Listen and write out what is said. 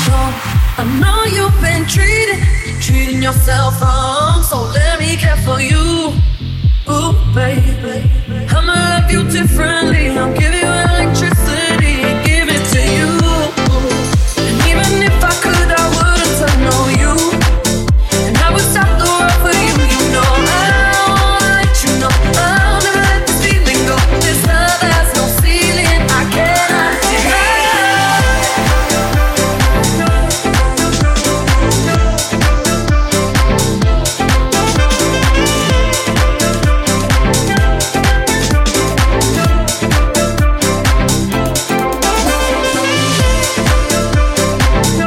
I know you've been treating yourself wrong, so let me care for you. Ooh, baby, I'ma love you differently. I'm giving